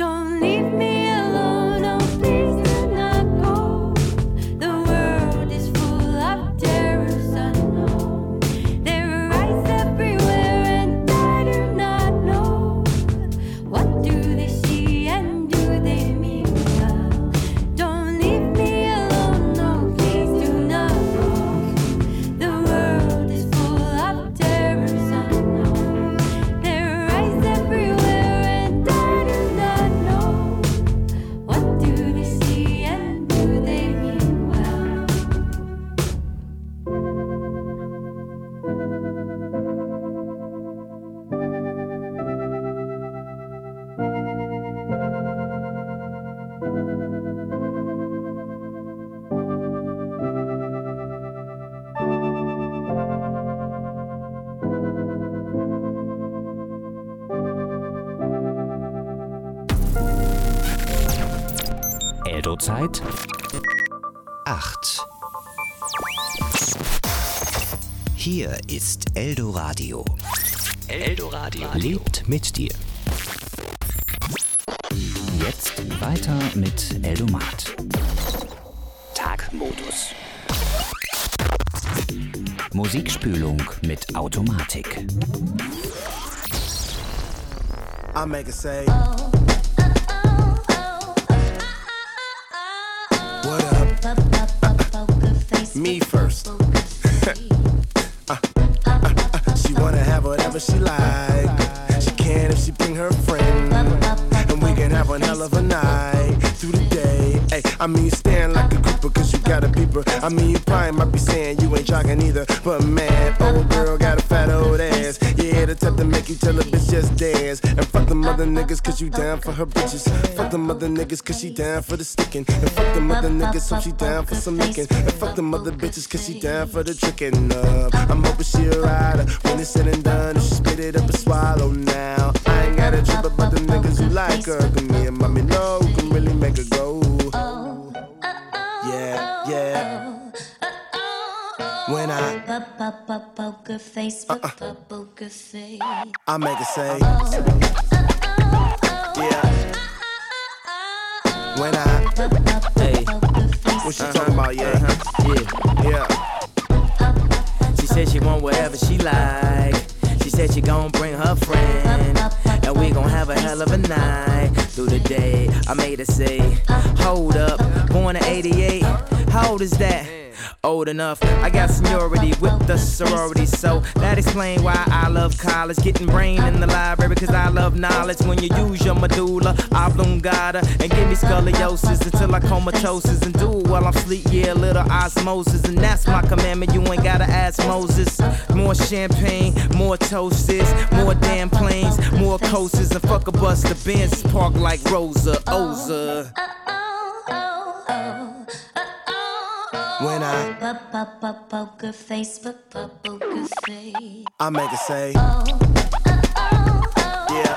Eldozeit 8. Hier ist Eldoradio. Eldoradio lebt mit dir. Jetzt weiter mit Eldomat. Tagmodus. Musikspülung mit Automatik. I make it say, what up? Me first. She wanna have whatever she like. She can if she bring her friend, and we can have one hell of a night through the day. Hey, I mean you stand like a grouper cause you got a beeper. I mean you probably might be saying you ain't jogging either, but man, old girl got a fat old ass. Yeah, the type to make you tell a bitch just dance. And fuck them other niggas cause you down for her bitches. Fuck them other niggas cause she down for the sticking. And fuck them other niggas so she down for some licking. And fuck them other bitches cause she down for the tricking. I'm hoping she a rider when it's said and done. If she spit it up and swallow now. I ain't got a trip about them niggas who like her. Cause me and mommy know who can really make her go. Yeah, yeah. When I poker face, poker face, I make it say, yeah. When I, hey, what she talking about, yeah, yeah. She said she want whatever she like. She said she gon' bring her friend, and we gon' have a hell of a night through the day. I made her say, hold up, born in 88, how old is that? Old enough, I got seniority with the sorority, so that explain why I love college. Getting brain in the library cause I love knowledge. When you use your medulla oblongata and give me scoliosis until I comatosis and do it while I'm asleep, yeah, a little osmosis. And that's my commandment, you ain't gotta ask Moses. More champagne, more toasts, more damn planes, more coasters, and fuck a bus the Benz park like Rosa Oza. When I poker face, poker face, I make it say, yeah.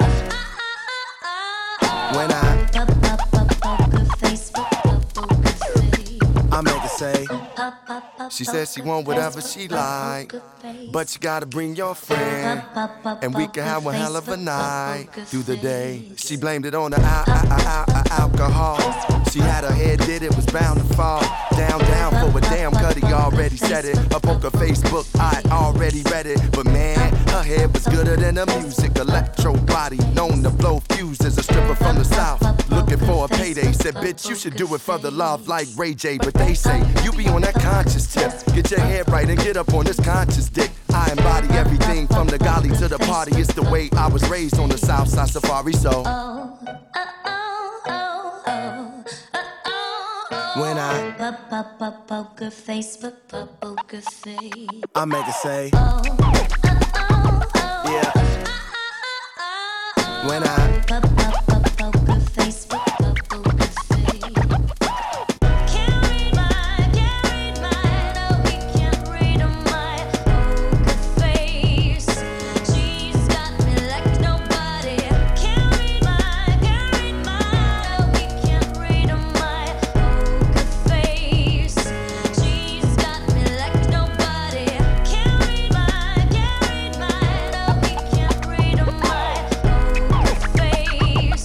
When I poker face, poker face, I make it say. She says she want whatever she like, but you gotta bring your friend, and we can have one hell of a night through the day. She blamed it on the alcohol. She had her head did it, was bound to fall. Down for a damn cut, he already said it. Up on her Facebook, I already read it. But man, her head was gooder than the music. Electro body, known to blow fuses. A stripper from the south, looking for a payday. Said, bitch, you should do it for the love like Ray J. But they say, you be on that conscious tip. Get your head right and get up on this conscious dick. I embody everything from the golly to the party. It's the way I was raised on the south side safari, so when I poker face, poker face, I make it say, yeah. When I poker face, poker face, can't read mine, no, we can't read my poker face. She's got me like nobody. Can't read mine, no, we can't read my poker face. She's got me like nobody. Can't read mine, no, we can't read my poker face.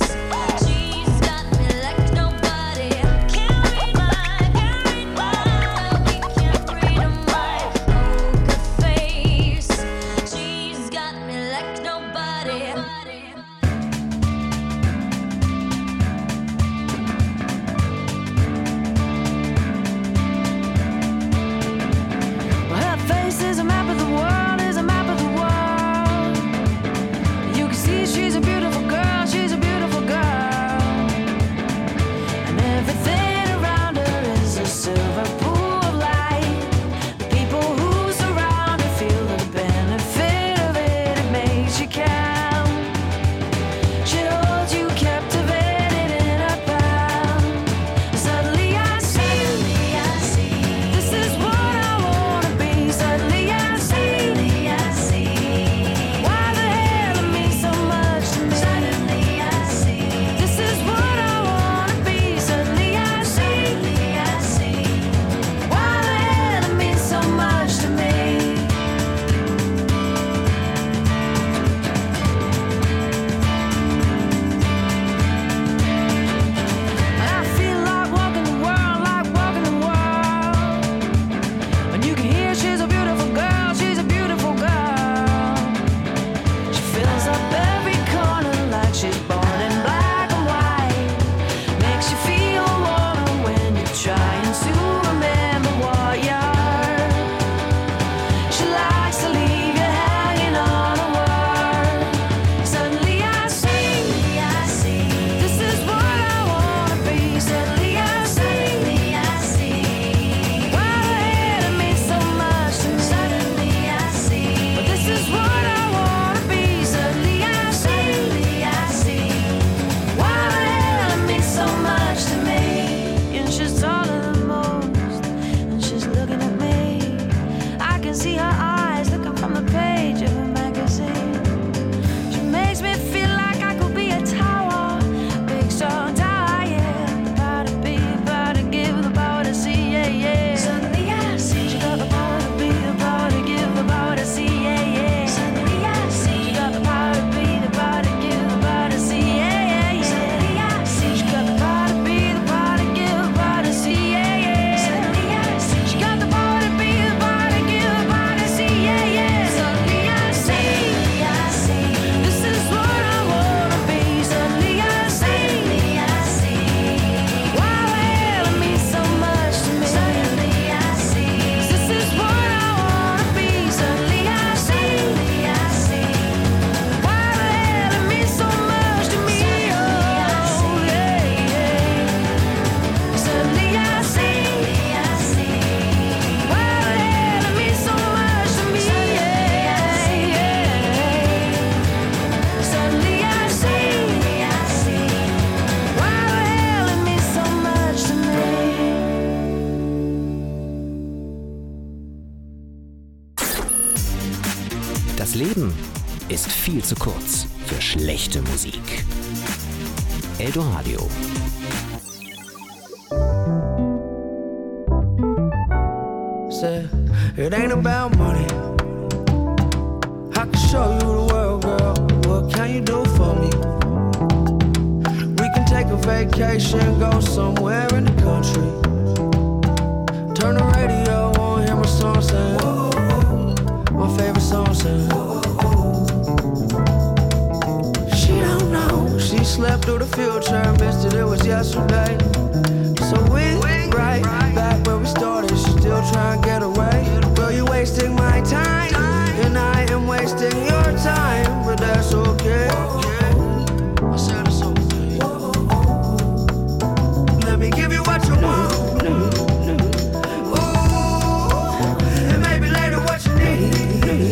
ist viel zu kurz für schlechte Musik. Eldoradio. Said, it ain't about money. I can show you the world, girl. What can you do for me? We can take a vacation, go somewhere in the country. Turn the radio on, hear my song saying, my favorite song saying. She don't know, she slept through the future, missed it was yesterday. So we right back where we started, she still trying to get away. Girl, you wasting my time, and I am wasting your time, but that's okay. I said it's okay. Let me give you what you want. Ooh, and maybe later what you need.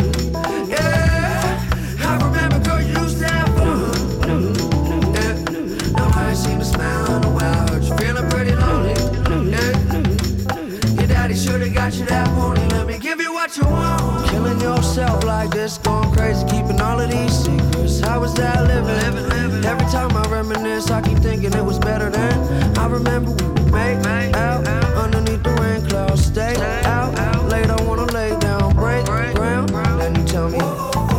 Yeah, I remember, girl, you used to have fun. Yeah, now I ain't seen a smile in a while. Heard you feeling pretty lonely. Yeah, your daddy should've got you that morning. Let me give you what you want. Killing yourself like this, going crazy, keeping all of these secrets. How was that living? Every time I reminisce, I keep thinking it was better than. I remember we would make out underneath the rain clouds. Stay out late, I wanna lay down, break ground. Then you tell me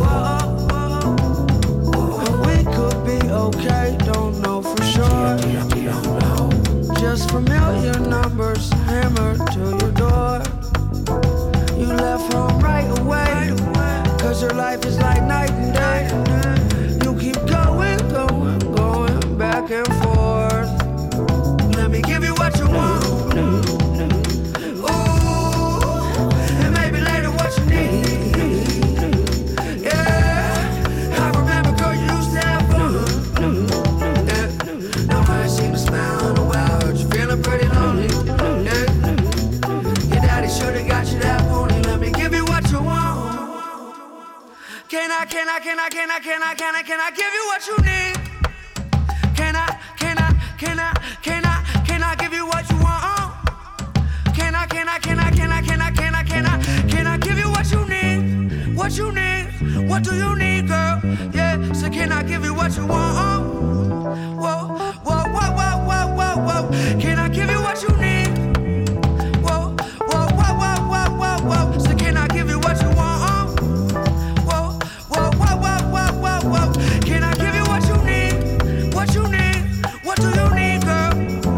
we could be okay, don't know for sure. Just familiar numbers hammered to your door. You left home right away, cause your life is like night and day. You keep going back and forth. Let me give you what you want. Ooh, and maybe later what you need. Yeah, I remember, girl, you used to have fun. Yeah, now I ain't seen a smile in a while. Heard you feeling pretty lonely. Yeah, your daddy should've got you that morning. Let me give you what you want. Can I give you what you need? Can I give you what you want? Can I give you what you need? What you need? What do you need, girl? Yeah, so can I give you what you want? Whoa. Can I give you what you need? Whoa. So can I give you what you want? Whoa. Can I give you what you need? What you need? What do you need, girl?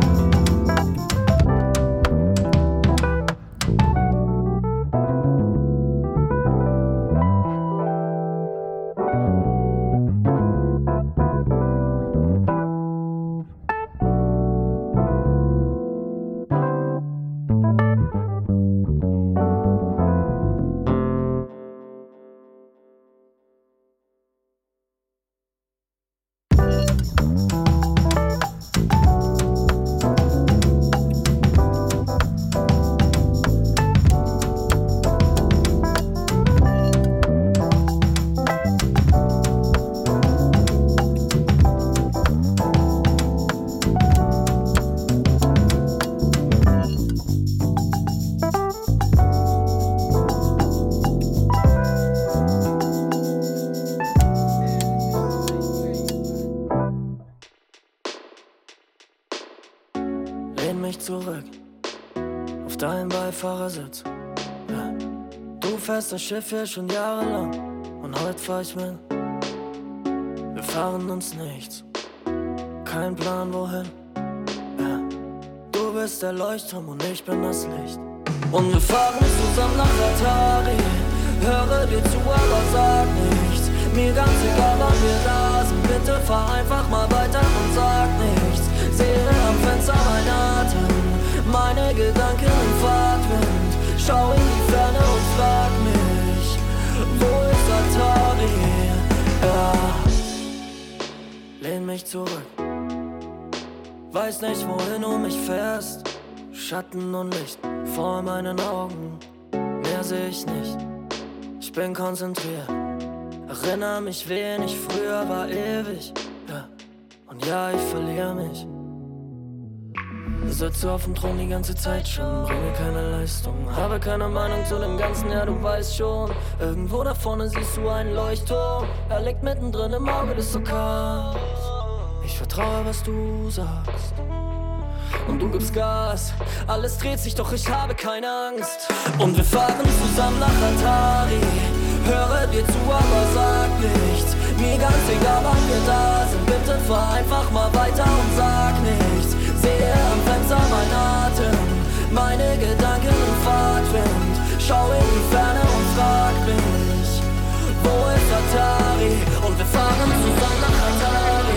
Zurück auf deinem Beifahrersitz. Ja. Du fährst das Schiff hier schon jahrelang und heute fahr ich mit. Wir fahren uns nichts, kein Plan wohin. Ja. Du bist der Leuchtturm und ich bin das Licht. Und wir fahren zusammen nach Atari. Höre dir zu, aber sag nichts. Mir ganz egal, wann wir da sind. Bitte fahr einfach mal weiter und sag nichts. Sehe am Fenster mein Atem, meine Gedanken im Fahrtwind. Schau in die Ferne und frag mich, wo ist Atari? Ja, lehn mich zurück, weiß nicht, wohin du mich fährst. Schatten und Licht vor meinen Augen, mehr seh ich nicht. Ich bin konzentriert, erinnere mich, wen ich früher war, ewig. Ja, und ja, ich verliere mich. Sitze auf dem Thron die ganze Zeit schon, bringe keine Leistung, habe keine Meinung zu dem Ganzen, ja du weißt schon. Irgendwo da vorne siehst du einen Leuchtturm, er liegt mittendrin im Auge des Orkans. Ich vertraue, was du sagst und du gibst Gas. Alles dreht sich, doch ich habe keine Angst. Und wir fahren zusammen nach Atari. Höre dir zu, aber sag nichts. Mir ganz egal, wann wir da sind. Bitte fahr einfach mal weiter und sag nichts. Sehe am Fenster mein Atem, meine Gedanken im Fahrtwind. Schau in die Ferne und frag mich, wo ist Atari? Und wir fahren zusammen nach Atari.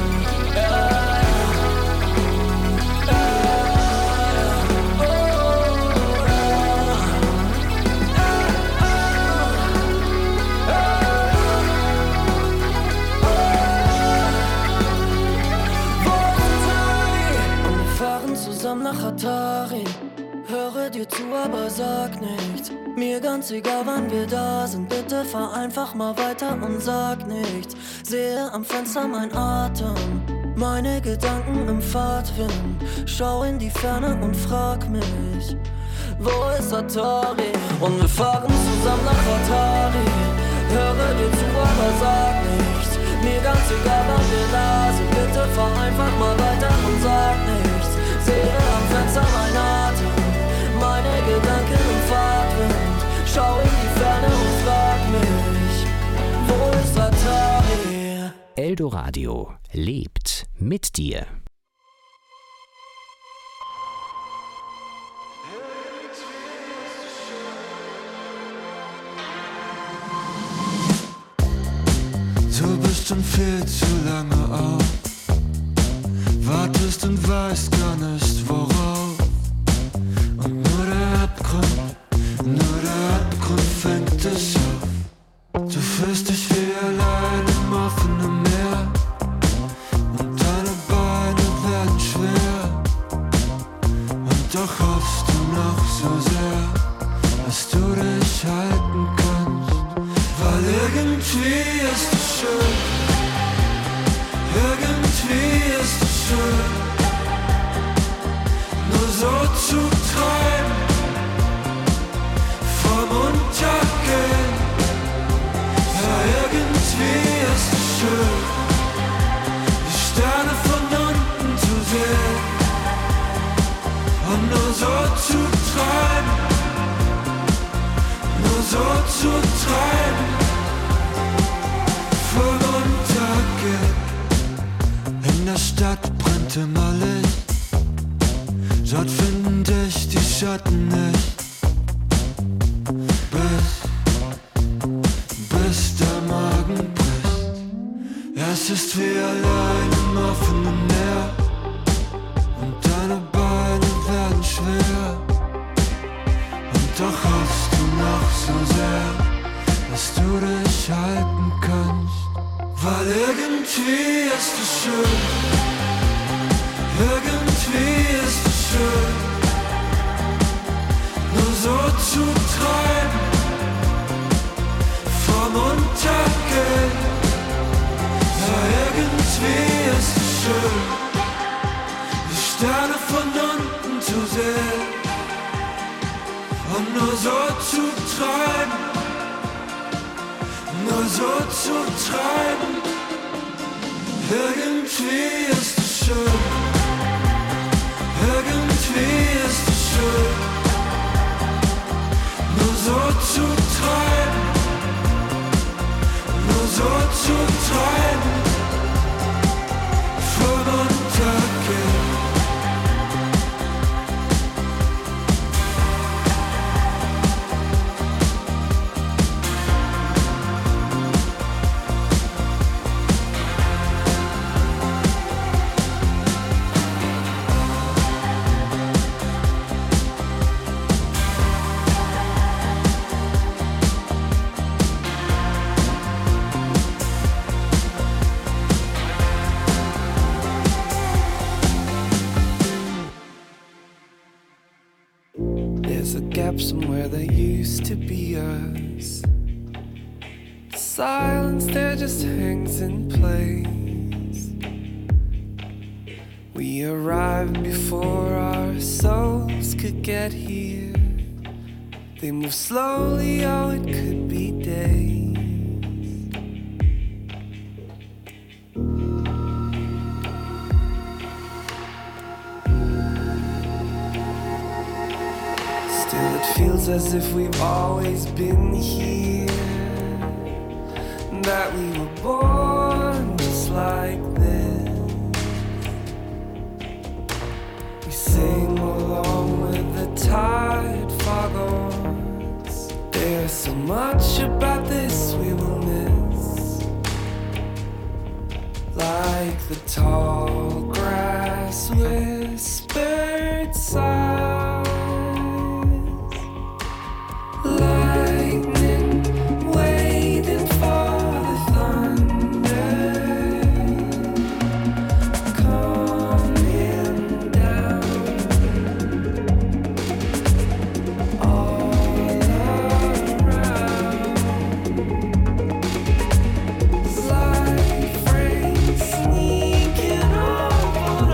Zusammen nach Atari. Höre dir zu, aber sag nichts. Mir ganz egal, wann wir da sind. Bitte fahr einfach mal weiter und sag nichts. Sehe am Fenster mein Atem, meine Gedanken im Fahrtwind. Schau in die Ferne und frag mich, wo ist Atari? Und wir fahren zusammen nach Atari. Höre dir zu, aber sag nichts. Mir ganz egal, wann wir da sind. Bitte fahr einfach mal weiter und sag nichts. Sehe am Fenster mein Atem, meine Gedanken im Fahrtwind. Schau in die Ferne und frag mich, wo ist Atari? Eldoradio lebt mit dir. Du bist schon viel zu lange auf, wartest und weißt gar nicht worauf. Und nur der Abgrund fängt dich auf. Du fühlst dich wie allein im offenen Meer und deine Beine werden schwer. Und doch hoffst du noch so sehr, dass du dich halten kannst. Weil irgendwie ist es schön, irgendwie ist es schön, nur so zu treiben, vom Untergehen. Ja, irgendwie ist es schön, die Sterne von unten zu sehen und nur so zu treiben, nur so zu treiben, vom Untergehen. In der Stadt brennt immer Licht, dort finden dich die Schatten nicht. Bis der Magen bricht. Es ist wie allein im offenen Meer und deine Beine werden schwer. Und doch hoffst du noch so sehr, dass du dich halten kannst. Weil irgendwie ist es schön, irgendwie ist es schön, nur so zu treiben, vom Untergehen. Ja, irgendwie ist es schön, die Sterne von unten zu sehen und nur so zu treiben, nur so zu treiben. Irgendwie ist es schön, irgendwie ist es schön, nur so zu treiben, nur so zu treiben, vom Untergehen. Somewhere there used to be us. Silence there just hangs in place. We arrived before our souls could get here. They move slowly, oh, it could be days. Still, it feels as if we've always been here, that we were born just like this. We sing along with the tide foghorns. There's so much about this we will miss, like the tall grass whispered sighs, lightning waiting for the thunder coming down all around. Life rains sneaking up on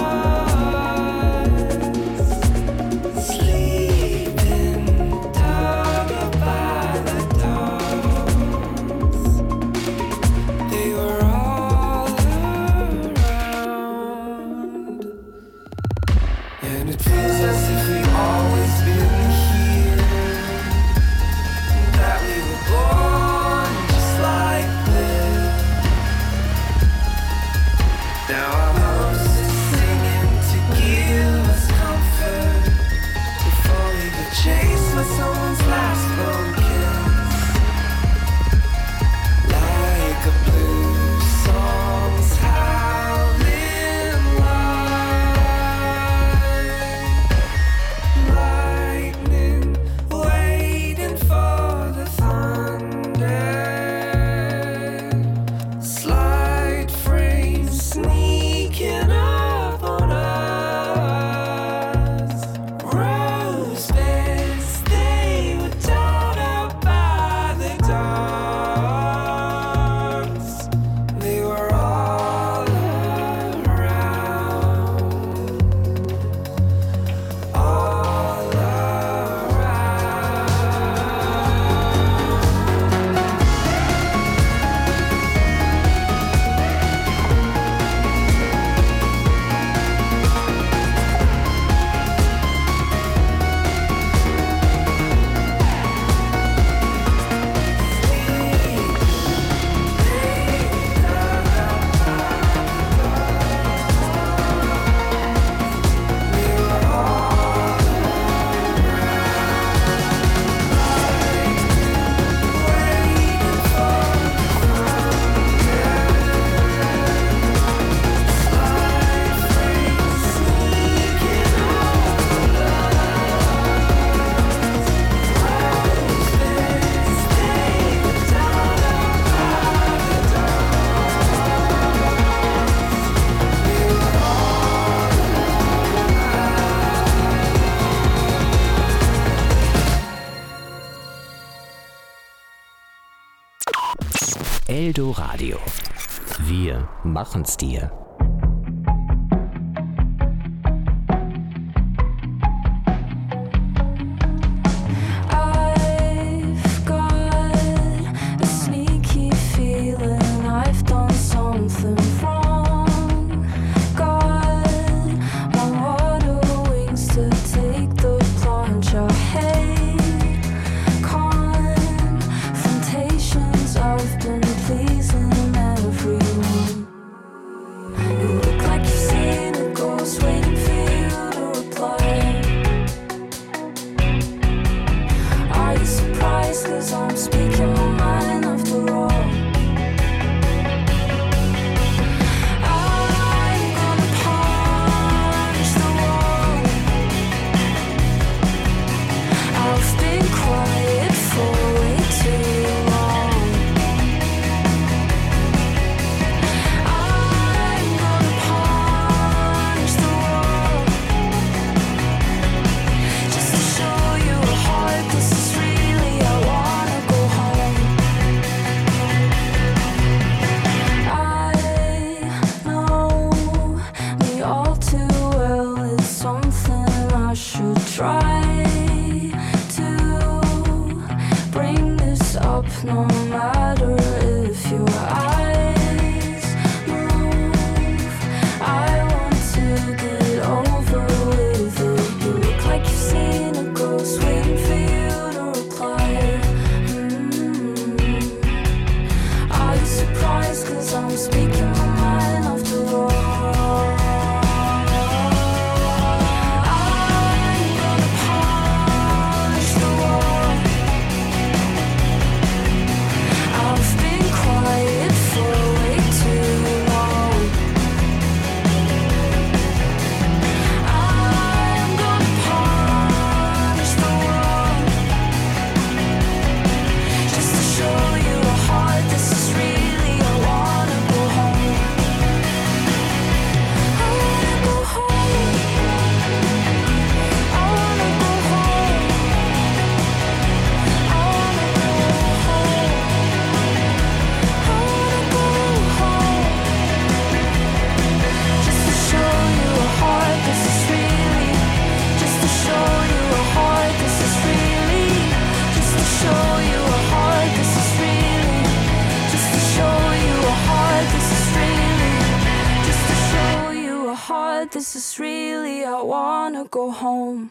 us, sleeping dog by the dogs. They were all around, and it feels as if we've always been here, that we were born just like this. Now our host is singing to give us comfort before we could chase for someone's last lone kiss. Like a blues song's howling light, lightning waiting for the thunder, slight frames sneaking up on us. Rose beds, they were torn up by the dogs. They were all around, all around. Eldoradio. Wir machen's dir. I've got a sneaky feeling I've done something wrong. Got my water wings to take the plunge. I hate confrontations. I've been pleasing everyone. no matter if your eyes move. I want to get over with it. You look like you've seen a ghost waiting for you to reply. Are you surprised 'cause I'm speaking my mind after all? This is really, I wanna go home.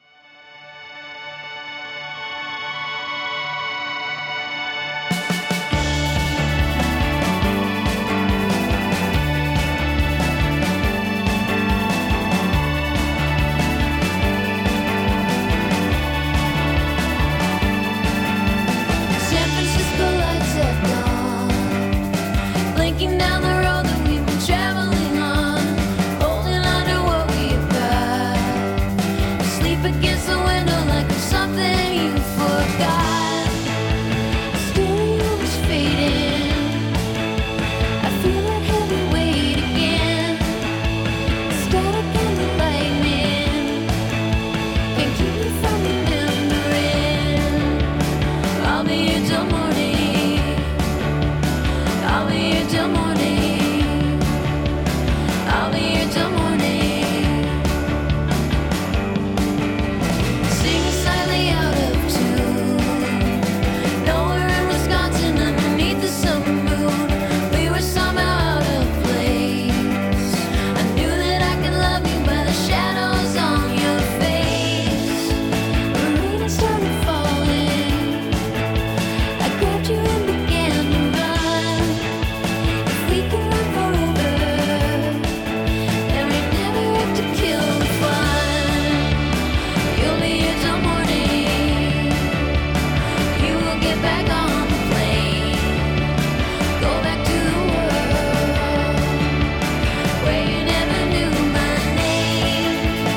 San Francisco lights at dawn, blinking down the road that we've been traveling on, holding on to what we've got. Sleep against the window like it's something you forgot. Stereo is fading, I feel that heavy weight again. Static and the lightning can't keep me from remembering. I'll be here till morning. I'll be here till morning. I'll be here till morning. Singing silently out of tune. Nowhere in Wisconsin underneath the summer moon. We were somehow out of place. I knew that I could love you by the shadows on your face. The rain started falling. I grabbed you and began to run. If we could run forever, then we'd never have to kill the fun. You'll be here till morning. You will get back on the plane. Go back to the world where you never knew my name.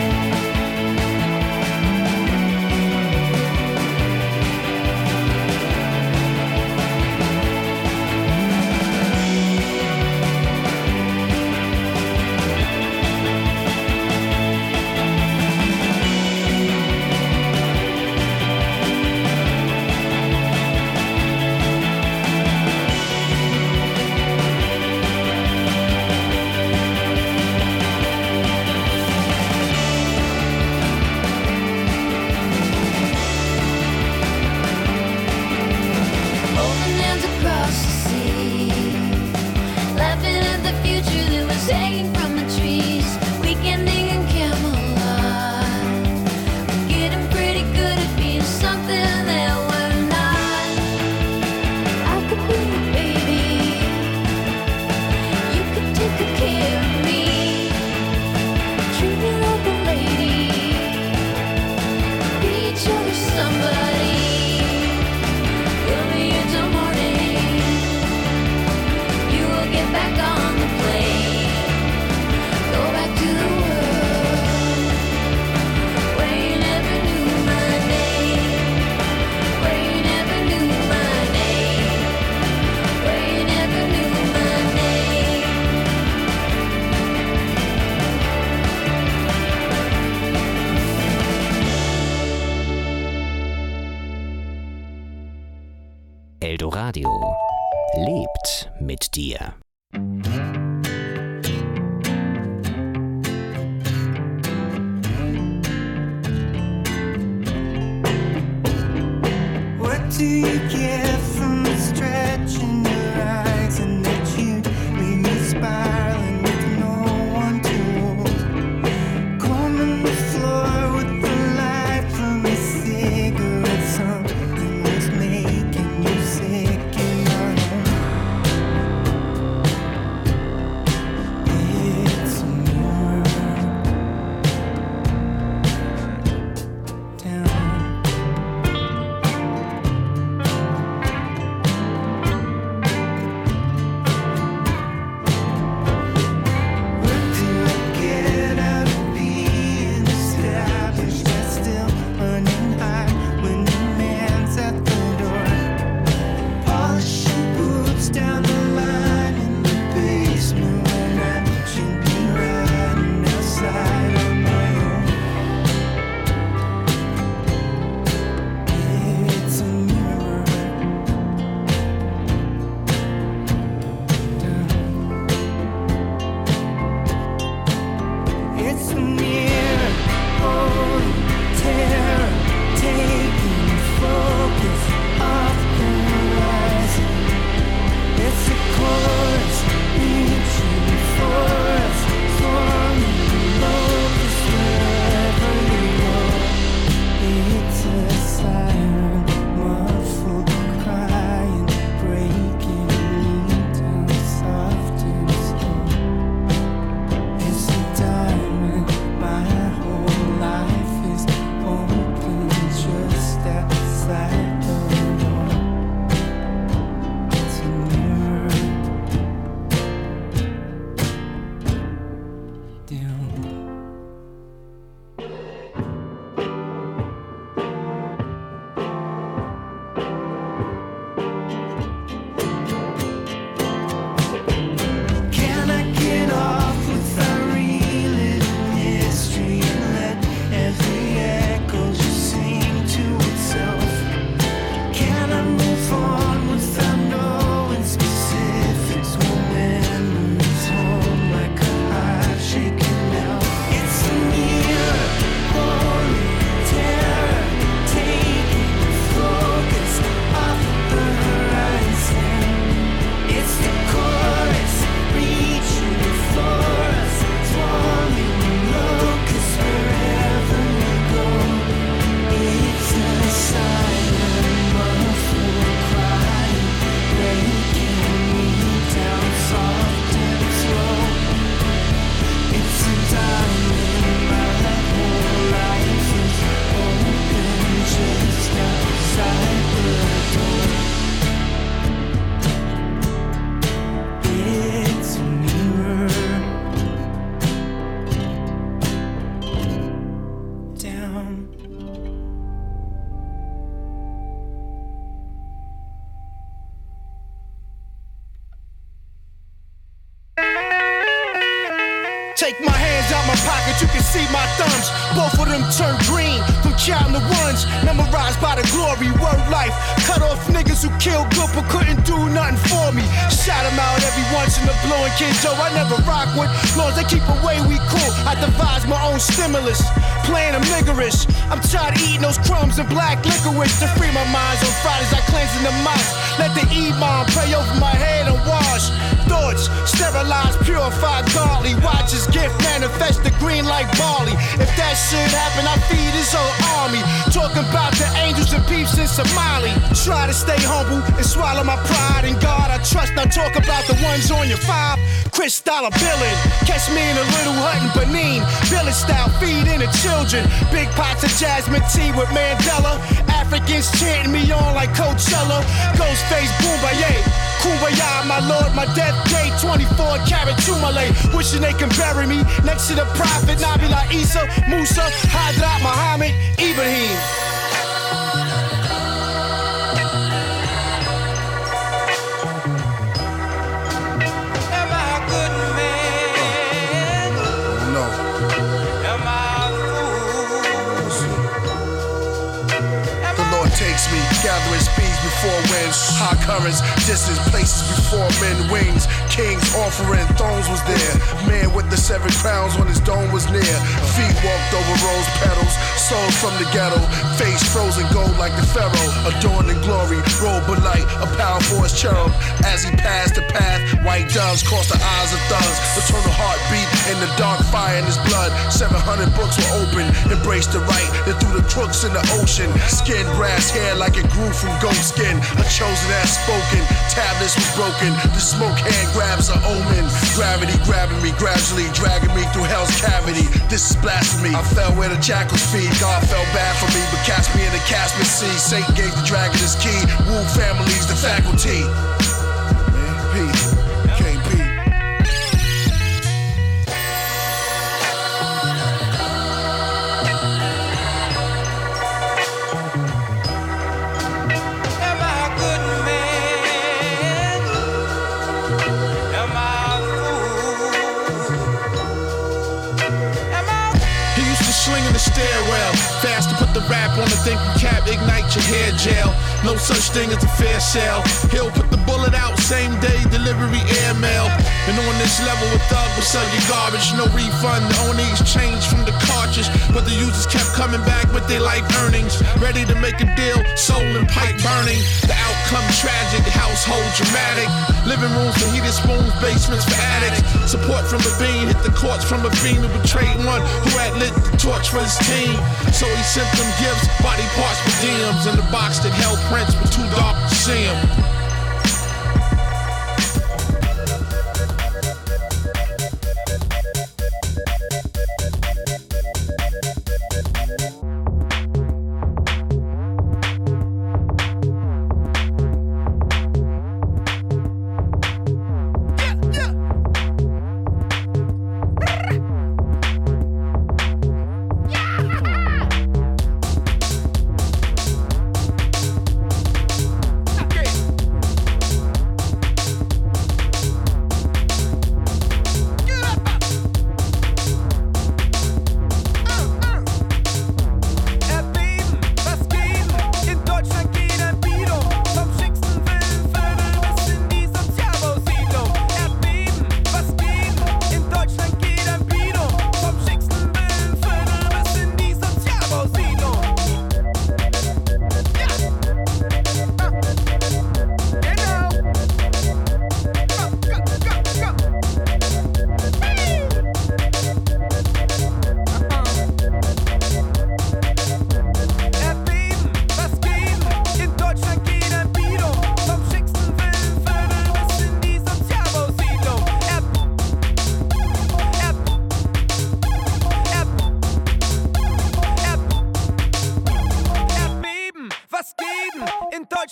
Holding hands across the sea, laughing at the future that was hanging from the trees. Weekending in Camelot, we're getting pretty good at being something that we're not. I could be your baby, you could take good care of me, treat me like a lady, be each other somebody. We'll be here till morning. You will get back on the plane. Go back to the world where you never knew my name. Where you never knew my name. Where you never knew my name. Eldoradio lebt mit dir. What do you get from Take my hands out my pocket, you can see my thumbs. Both of them turn green from counting the ones. Memorized by the glory, word life. Cut off niggas who killed good but couldn't do nothing for me. Shout them out every once in a blue, and Kid Joe I never rock with. Long as they keep away, we cool. I devise my own stimulus, playing them niggerish. I'm tired of eating those crumbs and black licorice. To free my minds on Fridays, I cleanse in the mosque. Let the imam pray over my head and wash thoughts, sterilized, purified, godly. Watch his gift manifest the green like barley. If that shit happen, I feed his whole army. Talking about the angels and peeps in Somali. Try to stay humble and swallow my pride. In God I trust, I talk about the ones on your five. Chris dollar billing, catch me in a little hut in Benin. Village style, feeding the children. Big pots of jasmine tea with Mandela. Africans chanting me on like Coachella. Ghostface Boombaye, Kumbaya, my lord, my death date 24 karat Tumale. Wishing they can bury me next to the prophet Nabila Isa, Musa, Hadrat Muhammad, Ibrahim. Gathering speeds before winds, high currents, distance places before men wings. Kings offering thrones was there. Man with the 7 crowns on his dome was near. Feet walked over rose petals, souls from the ghetto. Face frozen gold like the pharaoh. Adorned in glory, robe of light, a powerful as cherub. As he passed the path, white doves crossed the eyes of thugs. Eternal heartbeat in the dark fire in his blood. 700 books were open, embraced the right, then threw the crooks in the ocean. Skin brass hair like it grew from goat skin. A chosen as spoken, tablets was broken. The smoke hand grabs an omen. Gravity grabbing me, gradually dragging me through hell's cavity. This is blasphemy. I fell where the jackals feed. God felt bad for me, but cast me in the Caspian Sea. Satan gave the dragon his key. Woo families the faculty. Man, P, KP. Stairwell, fast to put the rap on the thinking cap, ignite your hair gel. No such thing as a fair sale. He'll put the bullet out, same day delivery airmail. And on this level with Thug, we'll sell your garbage, no refund. The only exchange from the cartridge, but the users kept coming back with their life earnings. Ready to make a deal, soul and pipe burning. The outcome tragic, household dramatic. Living rooms for heated spoons, basements for addicts. Support from a bean, hit the courts from a fiend who betrayed one who had lit the torch for his team. So he sent them gifts, body parts for DMs. In the box that held prints but too dark to see him.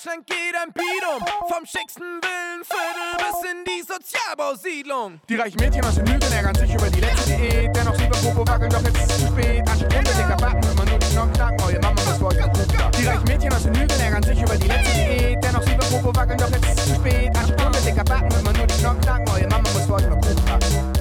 Deutschland geht ein Beat um. Vom schicksten Villenviertel bis in die Sozialbausiedlung. Die reichen Mädchen aus den Lügen ärgern sich über die letzte Diät. Dennoch sie beim Popo wackeln, doch jetzt ist es zu spät. Anstatt runter, dicker Backen, immer nur die Knochen knacken. Eure Mama muss für euch noch Kuchen backen. Die reichen Mädchen aus den Lügen ärgern sich über die letzte Diät. Dennoch sie beim Popo wackeln, doch jetzt ist es zu spät. Anstatt runter, dicker Backen, immer nur die Knochen knacken. Eure Mama muss für euch noch Kuchen backen.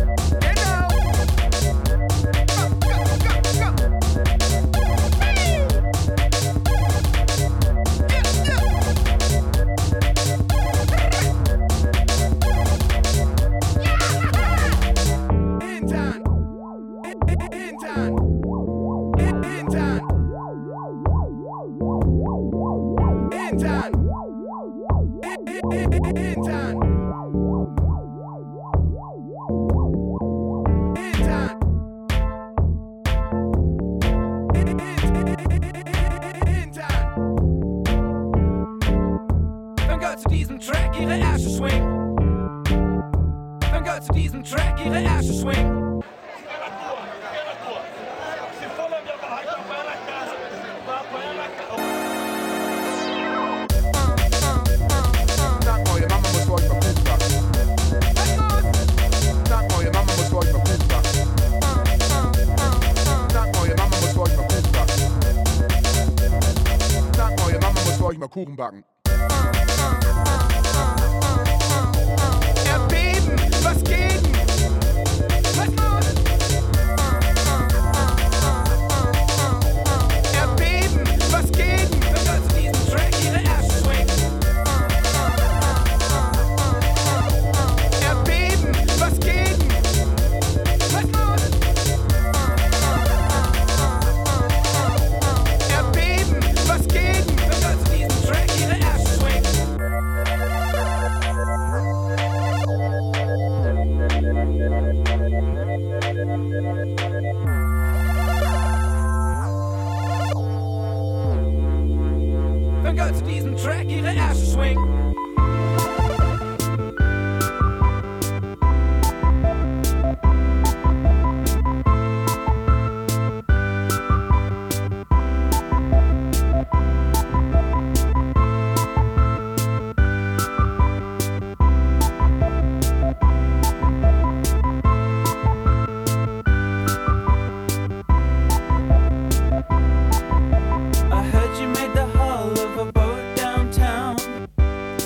Kuchen backen. Erdbeben, was geht denn? Was los? Erdbeben, was geht denn? Wenn Girls zu diesem Track ihre Ärsche swingen. Erdbeben, was geht denn? Was los? Erdbeben, was geht denn? Wenn Girls zu diesem Track ihre Ärsche swingen. Wenn Girls zu diesem Track ihre Ärsche swingen. I heard you made the hull of a boat downtown.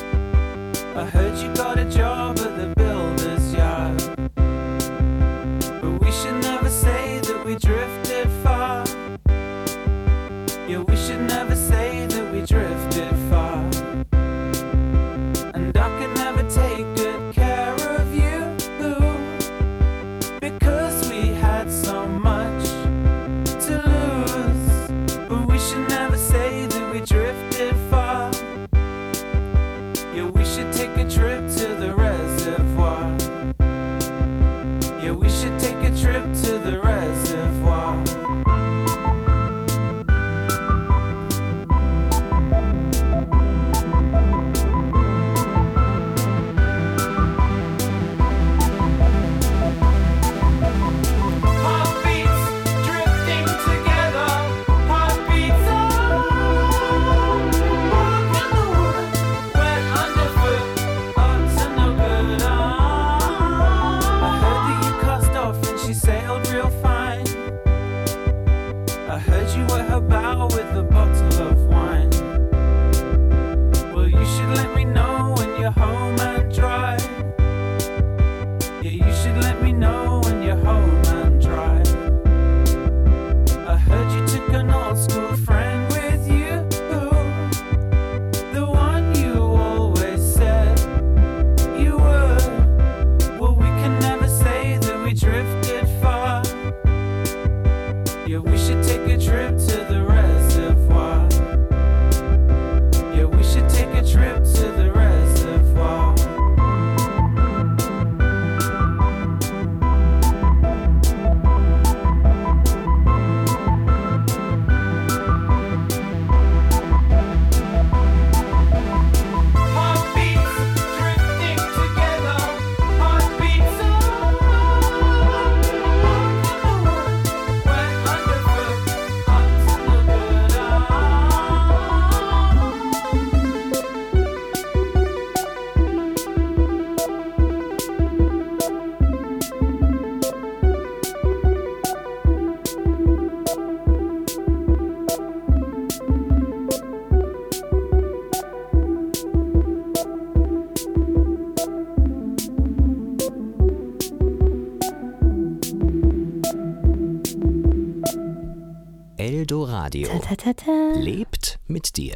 Eldoradio. Lebt mit dir.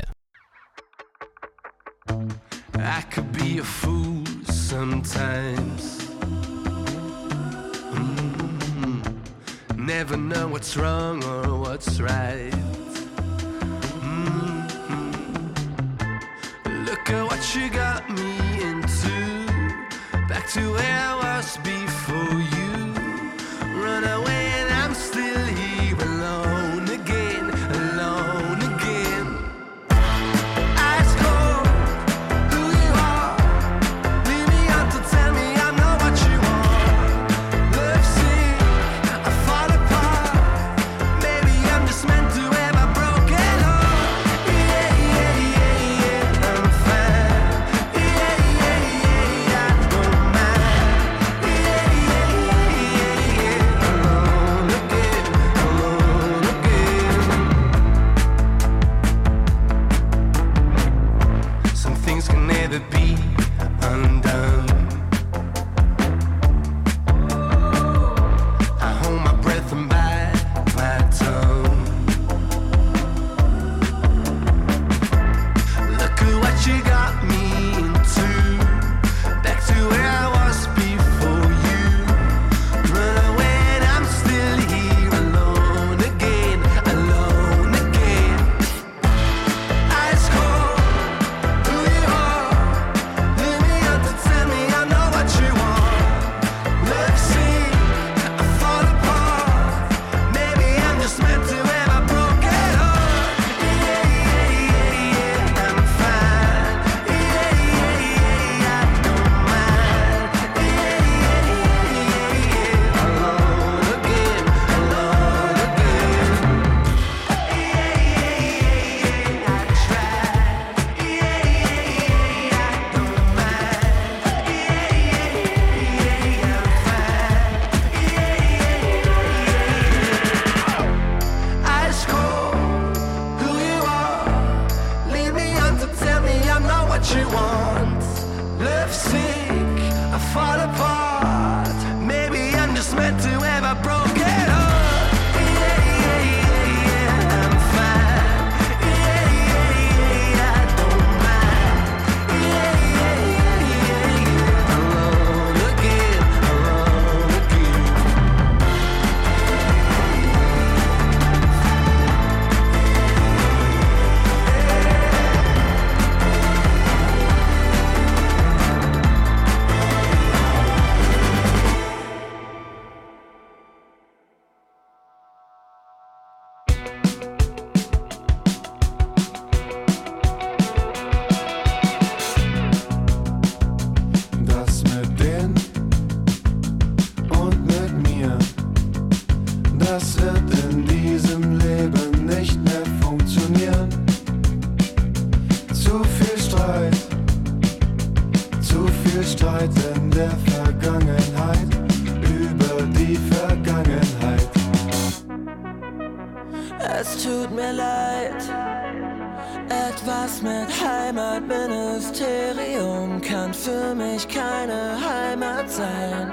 I could be a fool sometimes. Never know what's wrong or what's right. Look at what you got me into. Back to where I was before you. Run away and I'm still here alone again, alone again. Ice cold, who you are. Leave me out to tell me I'm not what you want. Love sick, I fall apart. Maybe I'm just meant to have a broken heart. Yeah, yeah, yeah, yeah, I'm fine. Yeah, yeah, yeah, I don't mind. Yeah, yeah, yeah, yeah, alone again, alone again. Some things can never be undone. I hold my breath and bite my tongue. Look at what you got me into. Back to where I was before you. Run away and I'm still here alone again, alone again. Ice cold, who you are. Leave me out to tell me I know what you want. Love sick, I fall apart. Maybe I'm just meant to have a broken heart. Yeah, yeah, yeah, yeah, I'm fine. Yeah, yeah, yeah, I don't mind. Yeah, yeah, yeah, yeah, alone again, alone again. Yeah, yeah, yeah, I tried. Yeah, yeah, yeah, I don't mind. Yeah, yeah, yeah, I'm fine. Yeah, yeah, ice cold, who you are. Leave me on to tell me I'm not what you want. Love sick, I fall apart. Maybe I'm just meant to have a broken heart. Yeah, yeah, yeah, yeah, I'm fine. Yeah, yeah, yeah, I don't mind. Yeah, yeah, yeah, yeah, alone again, alone again. Das mit denen und mit mir, das wird in diesem Leben nicht mehr funktionieren. Zu viel Streit in der Vergangenheit, über die Vergangenheit. Es tut mir leid, etwas mit Heimatministerium kann für mich keine Heimat sein.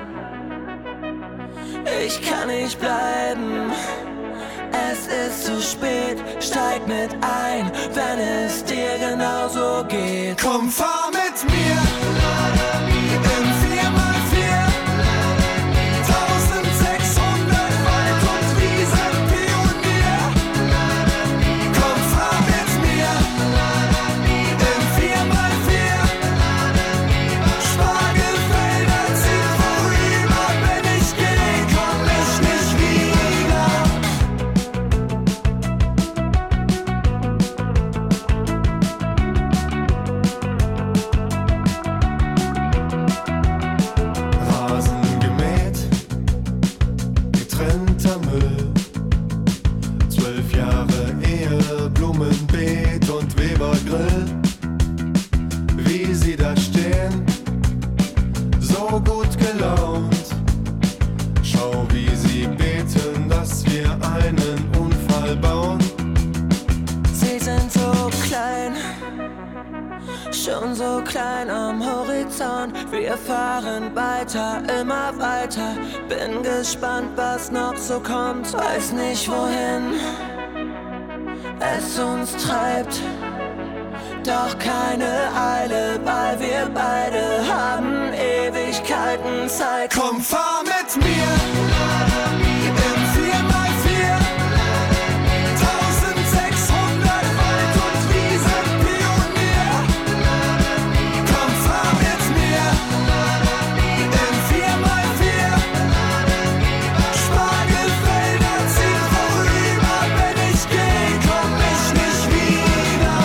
Ich kann nicht bleiben, es ist zu spät, steig mit ein, wenn es dir genauso geht. Komm, fahr mit mir im 4x4, 1600 Wald und Wiesen Pionier. Komm, fahr mit mir im 4x4, Spargelfelder ziehen vorüber, wenn ich geh, komm ich nicht wieder. Rasen gemäht, getrennter Müll. 12 Jahre Ehe, Blumenbeet und Webergrill. Wie sie da stehen, so gut gelaunt. Schau, wie sie beten, dass wir einen Unfall bauen. Sie sind so klein, schon so klein am Horizont. Wir fahren weiter, immer weiter. Bin gespannt, was noch so kommt. Weiß nicht wohin, es uns treibt. Doch keine Eile, weil wir beide haben Ewigkeiten Zeit. Komm, fahr mit mir im 4x4, 1600 Wald und Wiesen Pionier. Komm, fahr mit mir im 4x4, Spargelfelder ziehen vorüber. Wenn ich geh, komm ich nicht wieder.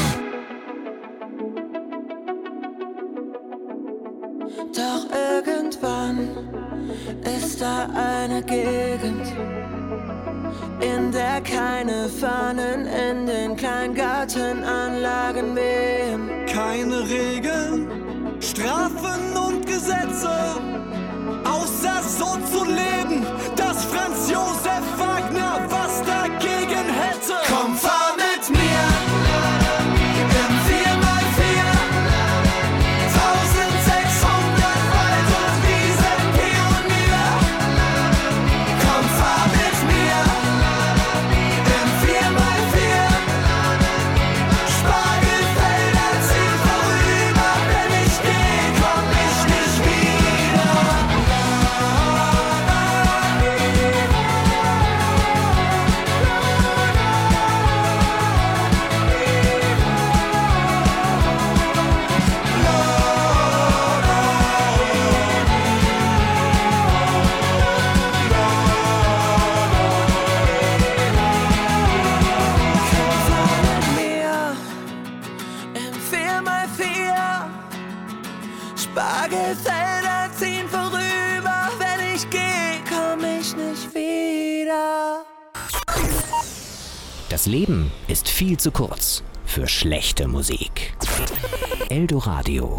Doch irgendwann ist da eine Gegend, in der keine Fahnen in den Kleingartenanlagen wehen. Keine Regeln, Strafen und Gesetze, außer so zu leben, dass Franz Josef Wagner was dagegen hätte. Komm, fahr mit mir im 4x4, 1600 Wald und Wiesen Pionier. Komm, fahr mit mir im 4x4, Spargelfelder ziehen vorüber. Wenn ich geh, komm ich nicht wieder. Im 4x4, Spargelfelder ziehen vorüber. Wenn ich gehe, komm ich nicht wieder. Das Leben ist viel zu kurz für schlechte Musik. Eldoradio.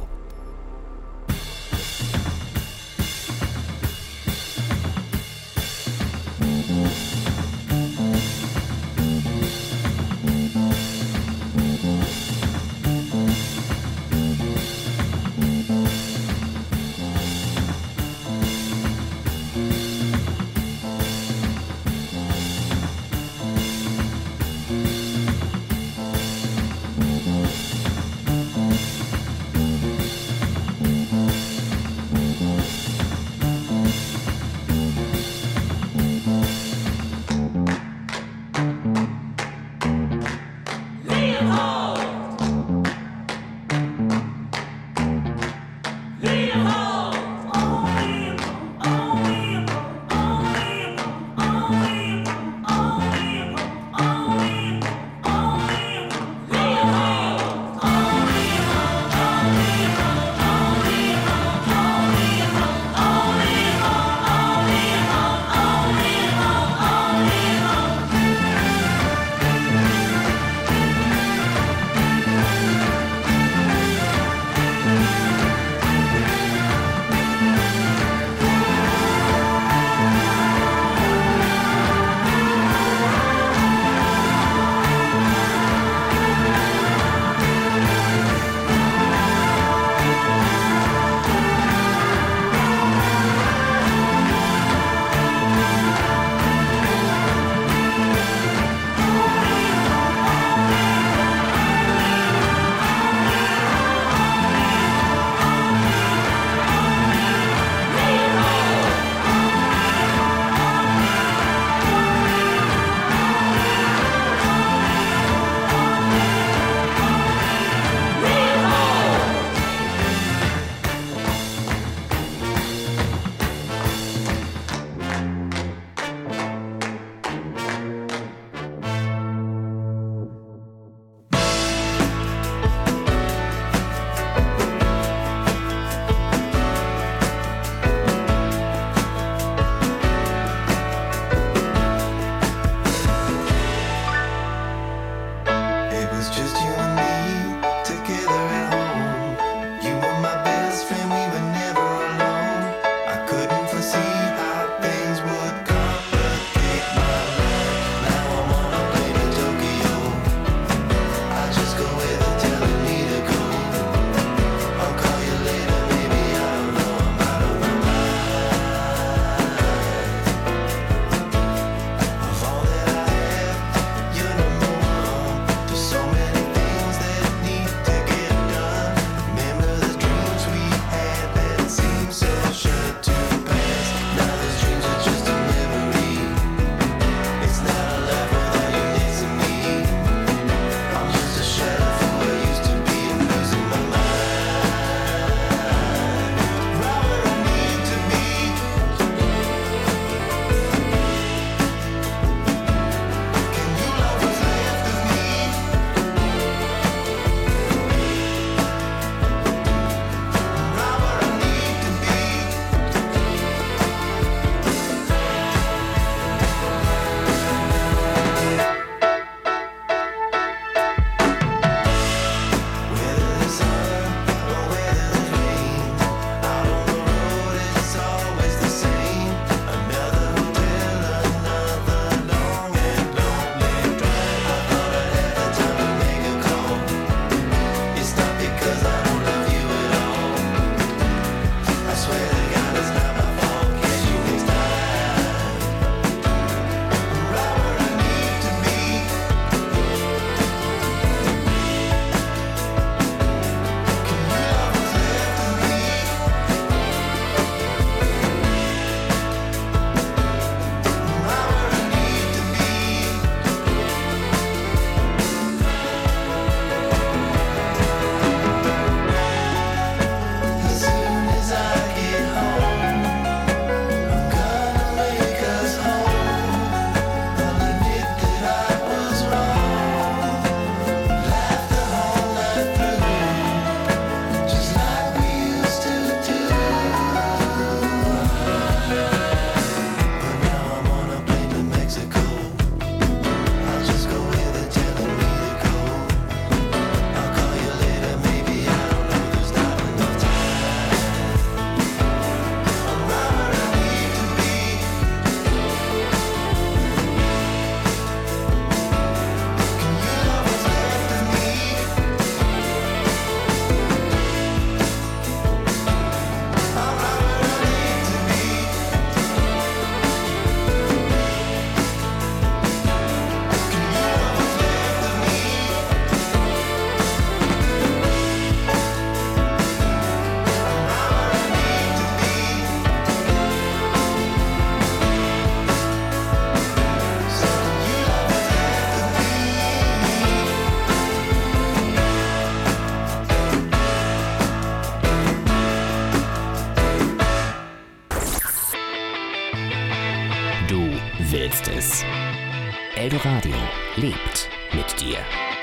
Eldoradio lebt mit dir.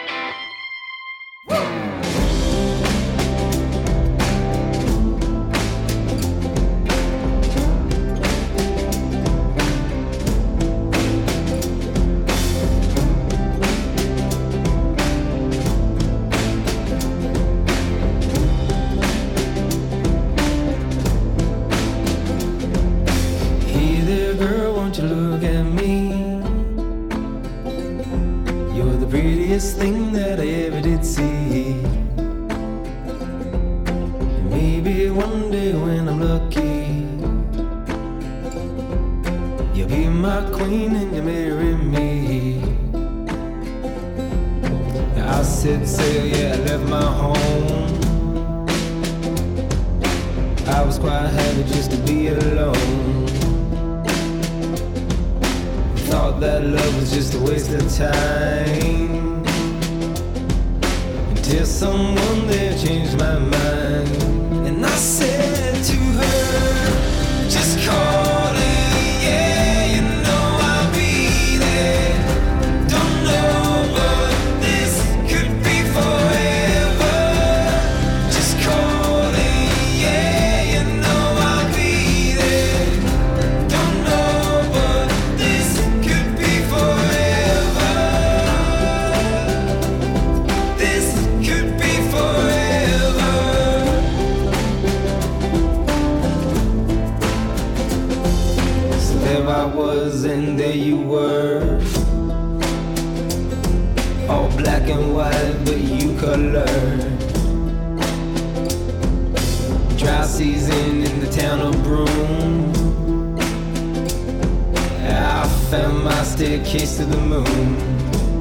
Thing that I ever did see. Maybe one day when I'm lucky, you'll be my queen and you'll marry me. I set sail, yeah, I left my home. I was quite happy just to be alone. Thought that love was just a waste of time, till someone there changed my mind. And I said to her, just call it, yeah, you know I'll be there. Don't know, but this could be forever. Just call it, yeah, you know I'll be there. Don't know, but this could be forever. This could be forever. So there I was and there you were, all black and white but you colored. Dry season in the town of Broome, I found my staircase to the moon.